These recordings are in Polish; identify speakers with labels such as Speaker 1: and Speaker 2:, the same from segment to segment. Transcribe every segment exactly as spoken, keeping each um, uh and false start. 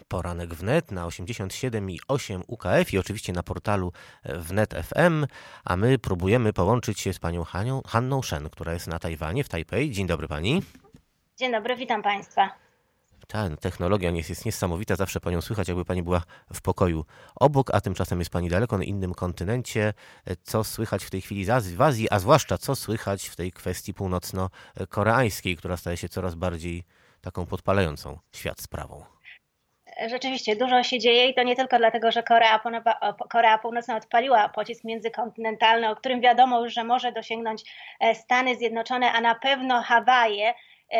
Speaker 1: Poranek Wnet na osiemdziesiąt siedem i osiem U K F i oczywiście na portalu Wnet F M, a my próbujemy połączyć się z panią Hanią, Hanną Shen, która jest na Tajwanie, w Tajpej. Dzień dobry pani.
Speaker 2: Dzień dobry, witam państwa.
Speaker 1: Ta technologia jest, jest niesamowita, zawsze panią słychać, jakby pani była w pokoju obok, a tymczasem jest pani daleko na innym kontynencie. Co słychać w tej chwili z Azji, w Azji, a zwłaszcza co słychać w tej kwestii północno-koreańskiej, która staje się coraz bardziej taką podpalającą świat sprawą?
Speaker 2: Rzeczywiście dużo się dzieje i to nie tylko dlatego, że Korea, Korea Północna odpaliła pocisk międzykontynentalny, o którym wiadomo już, że może dosięgnąć Stany Zjednoczone, a na pewno Hawaje.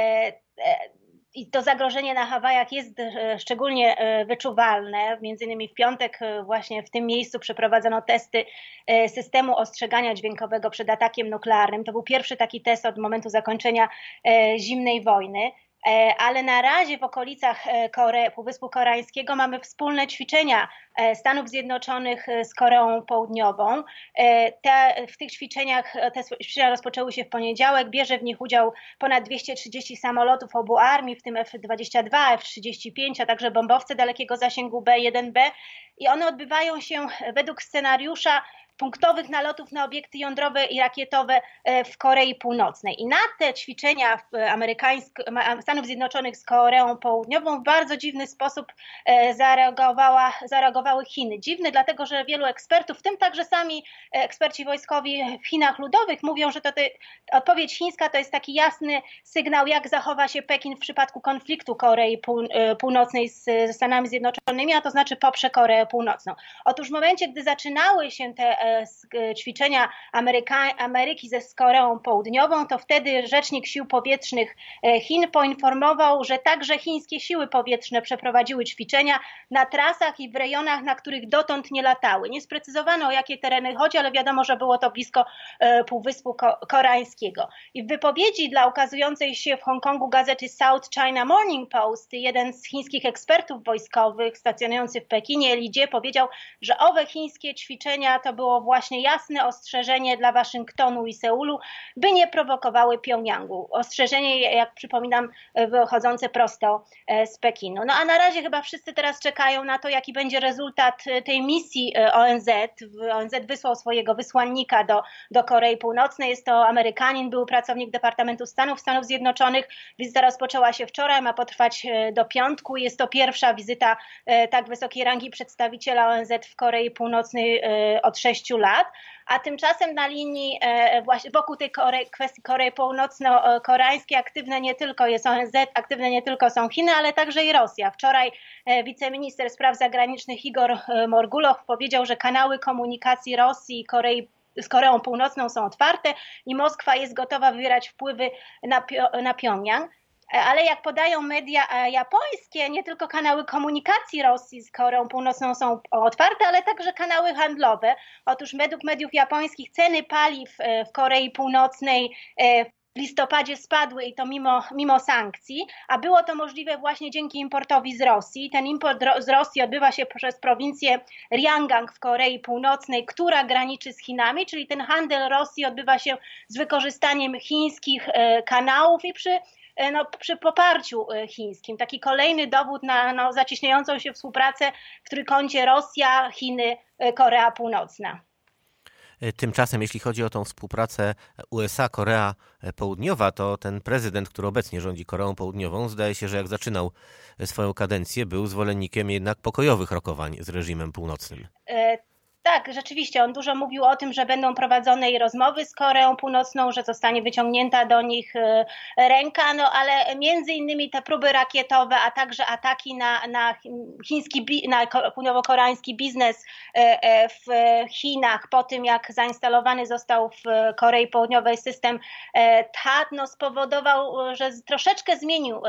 Speaker 2: I to zagrożenie na Hawajach jest szczególnie wyczuwalne. Między innymi w piątek właśnie w tym miejscu przeprowadzono testy systemu ostrzegania dźwiękowego przed atakiem nuklearnym. To był pierwszy taki test od momentu zakończenia zimnej wojny. Ale na razie w okolicach Kore, Półwyspu Koreańskiego mamy wspólne ćwiczenia Stanów Zjednoczonych z Koreą Południową. Te, w tych ćwiczeniach, te ćwiczenia rozpoczęły się w poniedziałek, bierze w nich udział ponad dwieście trzydzieści samolotów obu armii, w tym F dwadzieścia dwa, F trzydzieści pięć, a także bombowce dalekiego zasięgu B jeden B i one odbywają się według scenariusza punktowych nalotów na obiekty jądrowe i rakietowe w Korei Północnej. I na te ćwiczenia Stanów Zjednoczonych z Koreą Południową w bardzo dziwny sposób zareagowała, zareagowały Chiny. Dziwny dlatego, że wielu ekspertów, w tym także sami eksperci wojskowi w Chinach Ludowych mówią, że to te, odpowiedź chińska to jest taki jasny sygnał, jak zachowa się Pekin w przypadku konfliktu Korei Północnej z Stanami Zjednoczonymi, a to znaczy poprze Koreę Północną. Otóż w momencie, gdy zaczynały się te ćwiczenia Ameryka, Ameryki ze z Koreą Południową, to wtedy rzecznik sił powietrznych Chin poinformował, że także chińskie siły powietrzne przeprowadziły ćwiczenia na trasach i w rejonach, na których dotąd nie latały. Nie sprecyzowano, o jakie tereny chodzi, ale wiadomo, że było to blisko Półwyspu Koreańskiego. I w wypowiedzi dla ukazującej się w Hongkongu gazety South China Morning Post jeden z chińskich ekspertów wojskowych stacjonujący w Pekinie, Li Jie, powiedział, że owe chińskie ćwiczenia to było właśnie jasne ostrzeżenie dla Waszyngtonu i Seulu, by nie prowokowały Pjongjangu. Ostrzeżenie, jak przypominam, wychodzące prosto z Pekinu. No a na razie chyba wszyscy teraz czekają na to, jaki będzie rezultat tej misji O N Z. O N Z wysłał swojego wysłannika do, do Korei Północnej. Jest to Amerykanin, był pracownik Departamentu Stanów Stanów Zjednoczonych. Wizyta rozpoczęła się wczoraj, ma potrwać do piątku. Jest to pierwsza wizyta tak wysokiej rangi przedstawiciela O N Z w Korei Północnej od sześciu lat, a tymczasem na linii e, właśnie wokół tej Korei, kwestii Korei Północno-Koreańskiej aktywne nie tylko jest O N Z, aktywne nie tylko są Chiny, ale także i Rosja. Wczoraj e, wiceminister spraw zagranicznych Igor e, Morgulow powiedział, że kanały komunikacji Rosji i Korei z Koreą Północną są otwarte i Moskwa jest gotowa wywierać wpływy na, na Pjongjang. Ale jak podają media japońskie, nie tylko kanały komunikacji Rosji z Koreą Północną są otwarte, ale także kanały handlowe. Otóż według mediów japońskich ceny paliw w Korei Północnej w listopadzie spadły i to mimo, mimo sankcji, a było to możliwe właśnie dzięki importowi z Rosji. Ten import z Rosji odbywa się przez prowincję Ryanggang w Korei Północnej, która graniczy z Chinami, czyli ten handel Rosji odbywa się z wykorzystaniem chińskich kanałów i przy No, przy poparciu chińskim. Taki kolejny dowód na no, zacieśniającą się współpracę w trójkącie Rosja, Chiny, Korea Północna.
Speaker 1: Tymczasem, jeśli chodzi o tą współpracę U S A, Korea Południowa, to ten prezydent, który obecnie rządzi Koreą Południową, zdaje się, że jak zaczynał swoją kadencję, był zwolennikiem jednak pokojowych rokowań z reżimem północnym. E
Speaker 2: Tak, rzeczywiście, on dużo mówił o tym, że będą prowadzone i rozmowy z Koreą Północną, że zostanie wyciągnięta do nich ręka, no ale między innymi te próby rakietowe, a także ataki na, na chiński, na południowo-koreański biznes w Chinach po tym, jak zainstalowany został w Korei Południowej system T A D, no spowodował, że troszeczkę zmienił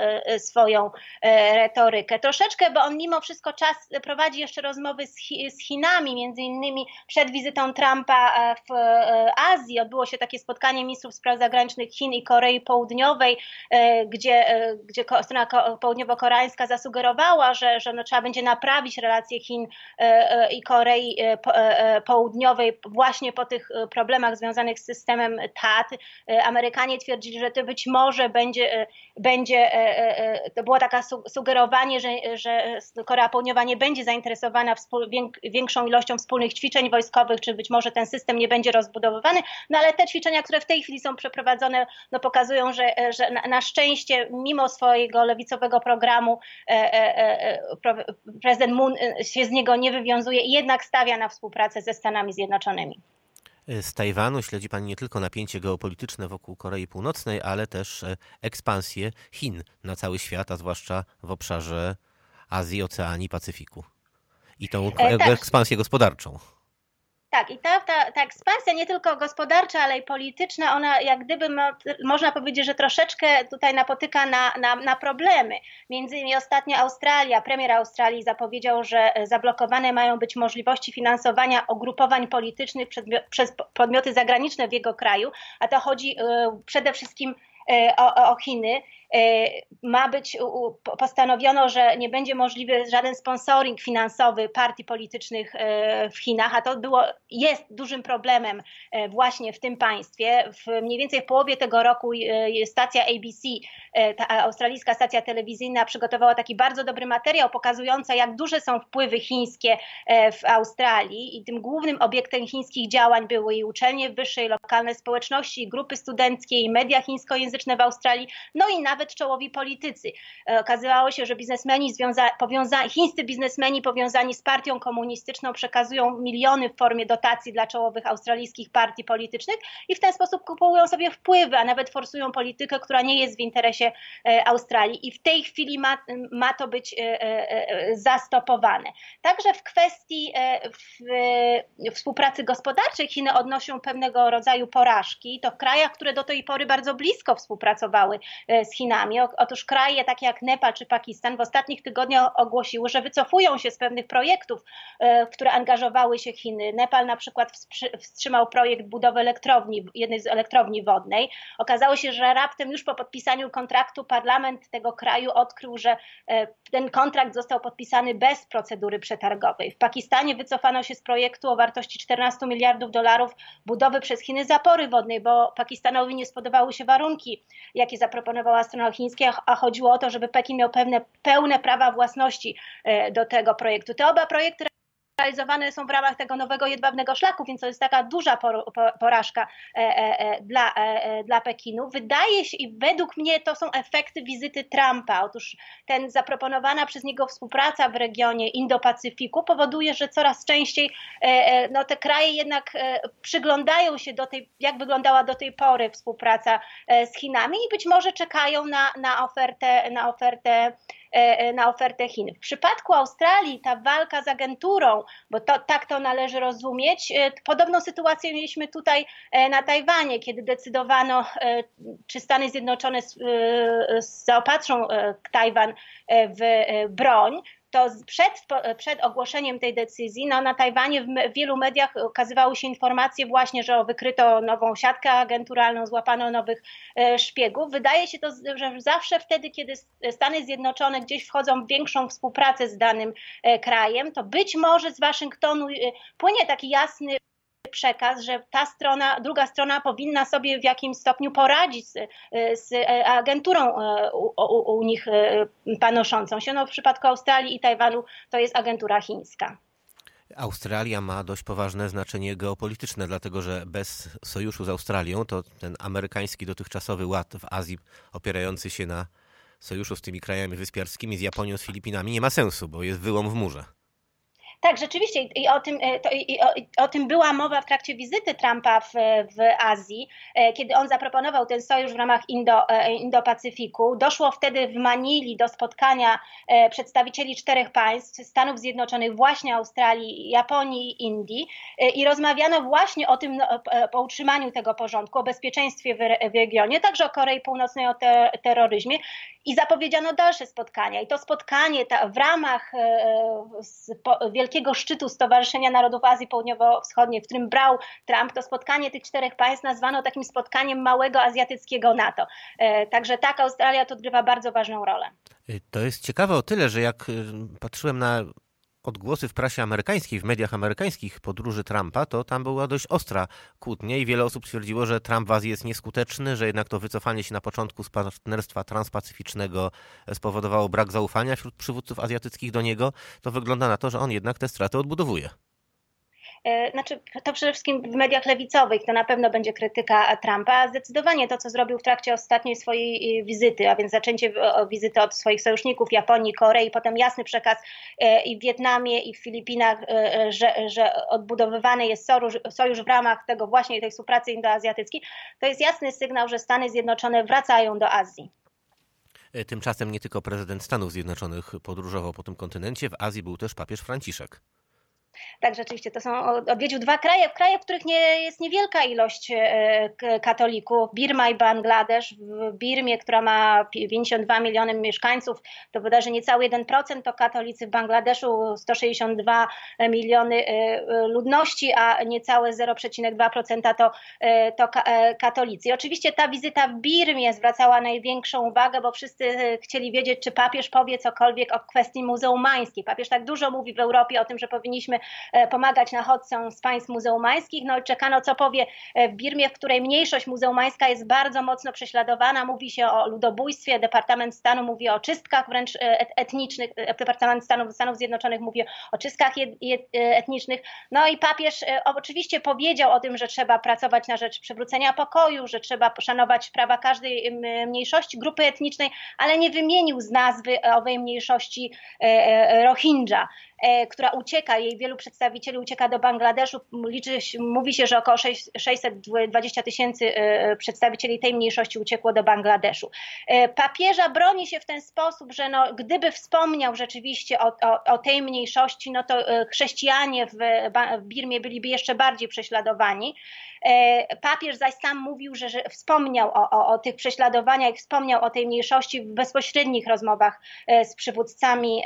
Speaker 2: swoją retorykę. Troszeczkę, bo on mimo wszystko czas prowadzi jeszcze rozmowy z, z Chinami, między innymi przed wizytą Trumpa w Azji odbyło się takie spotkanie ministrów spraw zagranicznych Chin i Korei Południowej, gdzie, gdzie strona południowo-koreańska zasugerowała, że, że no trzeba będzie naprawić relacje Chin i Korei Południowej właśnie po tych problemach związanych z systemem T A T. Amerykanie twierdzili, że to być może będzie, będzie to było takie sugerowanie, że, że Korea Południowa nie będzie zainteresowana większą ilością wspólnych ćwiczeń wojskowych, czy być może ten system nie będzie rozbudowywany, no ale te ćwiczenia, które w tej chwili są przeprowadzone, no pokazują, że, że na, na szczęście mimo swojego lewicowego programu e, e, e, prezydent Moon się z niego nie wywiązuje i jednak stawia na współpracę ze Stanami Zjednoczonymi.
Speaker 1: Z Tajwanu śledzi pani nie tylko napięcie geopolityczne wokół Korei Północnej, ale też ekspansję Chin na cały świat, a zwłaszcza w obszarze Azji, Oceanii, Pacyfiku. I tą e, tak. ekspansję gospodarczą.
Speaker 2: Tak, i ta, ta, ta ekspansja nie tylko gospodarcza, ale i polityczna, ona jak gdyby mo, można powiedzieć, że troszeczkę tutaj napotyka na, na, na problemy. Między innymi ostatnio Australia, premier Australii zapowiedział, że zablokowane mają być możliwości finansowania ugrupowań politycznych przed, przez podmioty zagraniczne w jego kraju, a to chodzi y, przede wszystkim O, o Chiny. Ma być, postanowiono, że nie będzie możliwy żaden sponsoring finansowy partii politycznych w Chinach, a to było, jest dużym problemem właśnie w tym państwie. W mniej więcej w połowie tego roku stacja A B C, ta australijska stacja telewizyjna, przygotowała taki bardzo dobry materiał pokazujący, jak duże są wpływy chińskie w Australii i tym głównym obiektem chińskich działań były i uczelnie wyższe, i lokalne społeczności, i grupy studenckie, i media chińskojęzyczne w Australii, no i nawet czołowi politycy. Okazywało się, że biznesmeni związa- powiąza- chińscy biznesmeni powiązani z partią komunistyczną przekazują miliony w formie dotacji dla czołowych australijskich partii politycznych i w ten sposób kupują sobie wpływy, a nawet forsują politykę, która nie jest w interesie Australii i w tej chwili ma, ma to być zastopowane. Także w kwestii w, w współpracy gospodarczej Chiny odnoszą pewnego rodzaju porażki. To w krajach, które do tej pory bardzo blisko współpracowały z Chinami. Otóż kraje takie jak Nepal czy Pakistan w ostatnich tygodniach ogłosiły, że wycofują się z pewnych projektów, w które angażowały się Chiny. Nepal na przykład wstrzymał projekt budowy elektrowni, jednej z elektrowni wodnej. Okazało się, że raptem już po podpisaniu kontraktu parlament tego kraju odkrył, że ten kontrakt został podpisany bez procedury przetargowej. W Pakistanie wycofano się z projektu o wartości czternastu miliardów dolarów budowy przez Chiny zapory wodnej, bo Pakistanowi nie spodobały się warunki, jakie zaproponowała strona chińska, a chodziło o to, żeby Pekin miał pewne, pełne prawa własności do tego projektu. Te oba projekty realizowane są w ramach tego nowego jedwabnego szlaku, więc to jest taka duża porażka dla, dla Pekinu. Wydaje się i według mnie to są efekty wizyty Trumpa. Otóż ten zaproponowana przez niego współpraca w regionie Indo-Pacyfiku powoduje, że coraz częściej no, te kraje jednak przyglądają się do tej, jak wyglądała do tej pory współpraca z Chinami i być może czekają na, na ofertę, na ofertę na ofertę Chin. W przypadku Australii ta walka z agenturą, bo to, tak to należy rozumieć, podobną sytuację mieliśmy tutaj na Tajwanie, kiedy decydowano, czy Stany Zjednoczone zaopatrzą Tajwan w broń. To przed, przed ogłoszeniem tej decyzji no, na Tajwanie w wielu mediach ukazywały się informacje właśnie, że wykryto nową siatkę agenturalną, złapano nowych szpiegów. Wydaje się to, że zawsze wtedy, kiedy Stany Zjednoczone gdzieś wchodzą w większą współpracę z danym krajem, to być może z Waszyngtonu płynie taki jasny przekaz, że ta strona, druga strona powinna sobie w jakimś stopniu poradzić z, z agenturą u, u, u nich panoszącą się. No, w przypadku Australii i Tajwanu to jest agentura chińska.
Speaker 1: Australia ma dość poważne znaczenie geopolityczne, dlatego że bez sojuszu z Australią to ten amerykański dotychczasowy ład w Azji opierający się na sojuszu z tymi krajami wyspiarskimi, z Japonią, z Filipinami nie ma sensu, bo jest wyłom w murze.
Speaker 2: Tak, rzeczywiście i o tym, to, i o, i o tym była mowa w trakcie wizyty Trumpa w, w Azji, kiedy on zaproponował ten sojusz w ramach Indo, Indo-Pacyfiku. Doszło wtedy w Manili do spotkania przedstawicieli czterech państw, Stanów Zjednoczonych, właśnie Australii, Japonii i Indii i rozmawiano właśnie o tym, o utrzymaniu tego porządku, o bezpieczeństwie w, w regionie, także o Korei Północnej, o te, terroryzmie i zapowiedziano dalsze spotkania. I to spotkanie ta, w ramach e, z, po, wielkiego wielkiego szczytu Stowarzyszenia Narodów Azji Południowo-Wschodniej, w którym brał Trump, to spotkanie tych czterech państw nazwano takim spotkaniem małego azjatyckiego NATO. Także tak, Australia tu odgrywa bardzo ważną rolę.
Speaker 1: To jest ciekawe o tyle, że jak patrzyłem na odgłosy w prasie amerykańskiej, w mediach amerykańskich podróży Trumpa, to tam była dość ostra kłótnia i wiele osób twierdziło, że Trump w Azji jest nieskuteczny, że jednak to wycofanie się na początku z partnerstwa transpacyficznego spowodowało brak zaufania wśród przywódców azjatyckich do niego. To wygląda na to, że on jednak te straty odbudowuje.
Speaker 2: Znaczy, to przede wszystkim w mediach lewicowych to na pewno będzie krytyka Trumpa. Zdecydowanie to, co zrobił w trakcie ostatniej swojej wizyty, a więc zaczęcie wizyty od swoich sojuszników Japonii, Korei, potem jasny przekaz i w Wietnamie, i w Filipinach, że, że odbudowywany jest sojusz, sojusz w ramach tego właśnie tej współpracy indoazjatyckiej, to jest jasny sygnał, że Stany Zjednoczone wracają do Azji.
Speaker 1: Tymczasem nie tylko prezydent Stanów Zjednoczonych podróżował po tym kontynencie, w Azji był też papież Franciszek.
Speaker 2: Tak, rzeczywiście, to są, odwiedził dwa kraje, kraje, w których nie, jest niewielka ilość katolików, Birma i Bangladesz. W Birmie, która ma pięćdziesiąt dwa miliony mieszkańców, to wydaje niecały jeden procent to katolicy, w Bangladeszu sto sześćdziesiąt dwa miliony ludności, a niecałe zero przecinek dwa procent to, to katolicy. I oczywiście ta wizyta w Birmie zwracała największą uwagę, bo wszyscy chcieli wiedzieć, czy papież powie cokolwiek o kwestii muzułmańskiej. Papież tak dużo mówi w Europie o tym, że powinniśmy pomagać nachodcom z państw muzułmańskich. No i czekano, co powie w Birmie, w której mniejszość muzułmańska jest bardzo mocno prześladowana. Mówi się o ludobójstwie, Departament Stanu mówi o czystkach wręcz etnicznych, Departament Stanu Stanów Zjednoczonych mówi o czystkach etnicznych. No i papież oczywiście powiedział o tym, że trzeba pracować na rzecz przywrócenia pokoju, że trzeba poszanować prawa każdej mniejszości, grupy etnicznej, ale nie wymienił z nazwy owej mniejszości Rohingya, która ucieka, jej wielu przedstawicieli ucieka do Bangladeszu. Liczy, mówi się, że około sześćset dwadzieścia tysięcy przedstawicieli tej mniejszości uciekło do Bangladeszu. Papieża broni się w ten sposób, że no, gdyby wspomniał rzeczywiście o, o, o tej mniejszości, no to chrześcijanie w, w Birmie byliby jeszcze bardziej prześladowani. Papież zaś sam mówił, że, że wspomniał o, o, o tych prześladowaniach, wspomniał o tej mniejszości w bezpośrednich rozmowach z przywódcami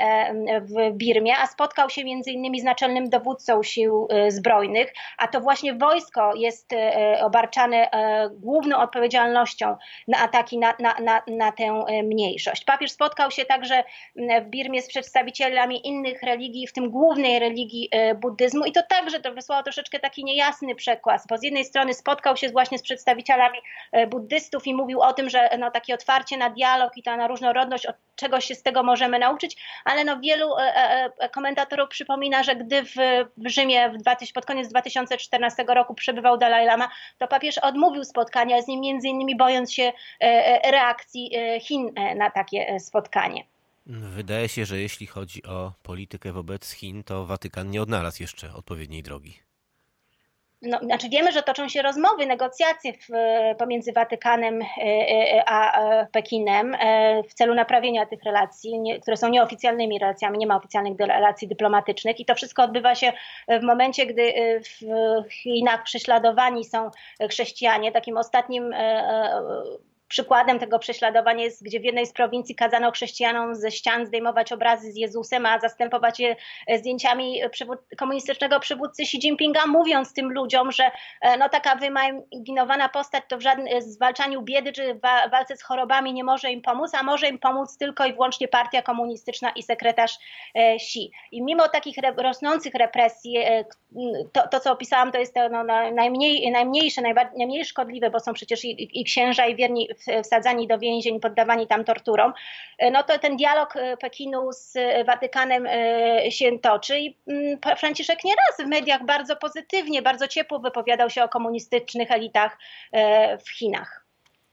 Speaker 2: w Birmie, a spotkał się między innymi z naczelnym dowódcą sił zbrojnych, a to właśnie wojsko jest obarczane główną odpowiedzialnością na ataki na, na, na, na tę mniejszość. Papież spotkał się także w Birmie z przedstawicielami innych religii, w tym głównej religii buddyzmu, i to także to wysłało troszeczkę taki niejasny przekaz, bo z jednej strony spotkał się właśnie z przedstawicielami buddystów i mówił o tym, że no, takie otwarcie na dialog i ta na różnorodność, od czegoś się z tego możemy nauczyć, ale no, wielu komentatorów przypomina, że gdy w, w Rzymie w dwa, pod koniec dwa tysiące czternastego roku przebywał Dalaj Lama, to papież odmówił spotkania z nim, między innymi bojąc się reakcji Chin na takie spotkanie.
Speaker 1: Wydaje się, że jeśli chodzi o politykę wobec Chin, to Watykan nie odnalazł jeszcze odpowiedniej drogi.
Speaker 2: No, znaczy wiemy, że toczą się rozmowy, negocjacje w, pomiędzy Watykanem a Pekinem w celu naprawienia tych relacji, nie, które są nieoficjalnymi relacjami, nie ma oficjalnych relacji dyplomatycznych, i to wszystko odbywa się w momencie, gdy w Chinach prześladowani są chrześcijanie. Takim ostatnim przykładem tego prześladowania jest, gdzie w jednej z prowincji kazano chrześcijanom ze ścian zdejmować obrazy z Jezusem, a zastępować je zdjęciami przywód- komunistycznego przywódcy Xi Jinpinga, mówiąc tym ludziom, że no, taka wyimaginowana postać to w żadnym zwalczaniu biedy czy w walce z chorobami nie może im pomóc, a może im pomóc tylko i wyłącznie partia komunistyczna i sekretarz Xi. I mimo takich re- rosnących represji, to, to co opisałam, to jest to no, najmniej, najmniejsze, najbardziej, najmniej szkodliwe, bo są przecież i, i księża, i wierni wsadzani do więzień, poddawani tam torturom, no to ten dialog Pekinu z Watykanem się toczy i Franciszek nieraz w mediach bardzo pozytywnie, bardzo ciepło wypowiadał się o komunistycznych elitach w Chinach.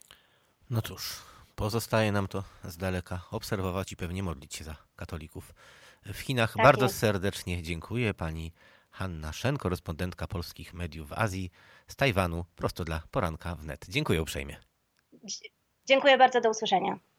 Speaker 1: No cóż, pozostaje nam to z daleka obserwować i pewnie modlić się za katolików w Chinach.
Speaker 2: Tak
Speaker 1: Bardzo
Speaker 2: jest.
Speaker 1: serdecznie dziękuję. Pani Hanna Shen, korespondentka polskich mediów w Azji z Tajwanu, prosto dla Poranka Wnet. Dziękuję uprzejmie.
Speaker 2: Dziękuję bardzo, do usłyszenia.